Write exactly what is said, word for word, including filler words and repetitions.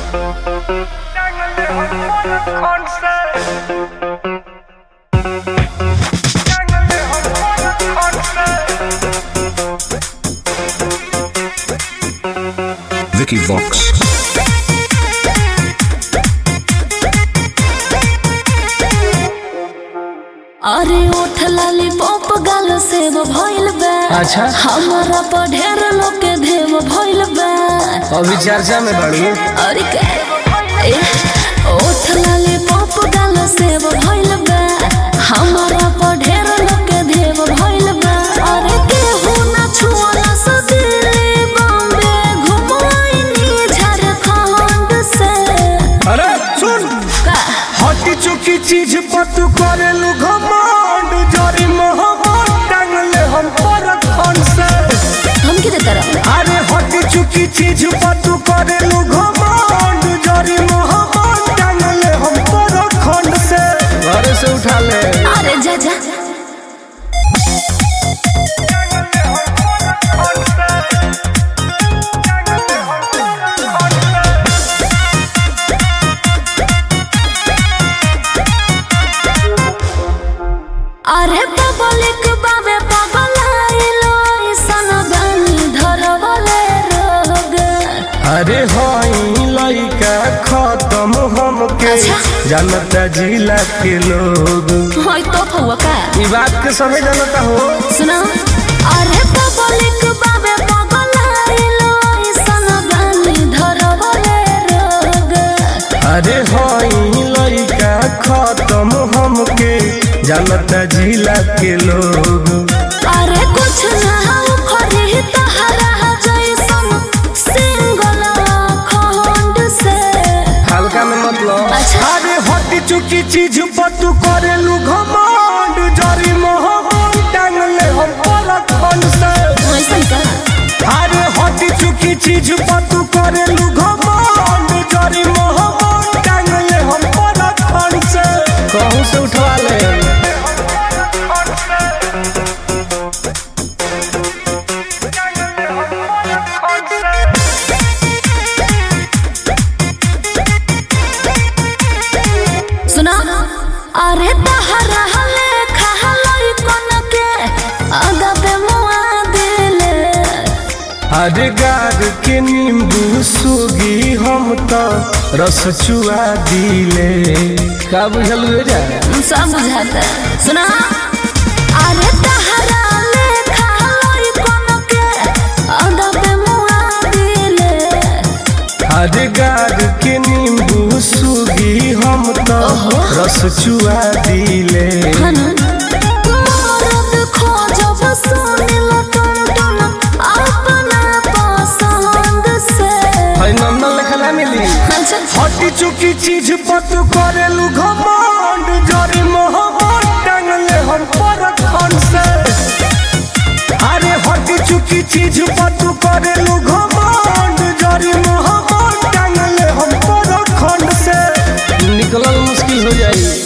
Vicky Vox. अरे उठ लाली पॉप गाल से वो भइल बा। अच्छा हमारा पर ढेर लोग के देव भइल बा। अभी चर्चा में बढ़ी। अरे के ए, उठ लाली पॉप गाल से वो भइल बा। हमारा पर ढेर लोग के देव भइल बा। अरे केहू ना छुअला से दिल्ली बॉम्बे घुमाइनी झारखंड से। अरे सुन का हटी चुकी चीज पर तू करेलू घमंड जरी मोहब्बत टांगले हम पर खन से। हम के तरह अरे हटी चुकी चीज पर तू करेलू घमंड जरी मोहब्बत टांगले हम पर खन से। घर से उठा ले। अरे जा जा अरे पब्लिक बाबे पगलाइलो ऐसन बानी धरवले रोग। अरे हई लइका खत्म हमके अच्छा। जानता जिला के लोग। होय तो फुआ का ई बात के समय जानता हो। सुनो अरे पब्लिक बाबे पगलाइलो ऐसन बानी धरवले रोग। अरे हई लइका खत्म हमके जानता जिला के लोग। अरे कुछ ना खरी तहरा जैसन सिंगल खंड से। हल्का में मतलब। अच्छा। अरे हटी चुकी चीज पर तू करेलू घमंड जरी मोहब्बत टांगले हम पर खन से। ऐसन का अरे हटी चुकी चीज पर तू करेलू घमंड जरी मोहब्बत टांगले हम पर खन से। कहूं से उठवा ले। सुना अरे तहरा हले खहलई कोन के आगा पे मुआ दिले। अरे गार के नींबू सूगी हम तो रस चुआ दिले। का बुझल हो जाए सब बुझाता सुना अरे तहरा ले खहलई कोन के आगा पे मुआ दिले। अरे गार के नींबू सूगी हम तो रस चुआ दिले। हनु मरद खोजब सुनिल टन टन अपना पसंद से। है नंदन लिखला मिली। अच्छा हटी चुकी चीज पर तू करेलू घमंड जरी मोहब्बत टांगले हम पर खन से। अरे हटी चुकी चीज पर तू करेलू घमंड जरी मोहब्बत टांगले हम पर खन से। निकलल मुश्किल हो जाई।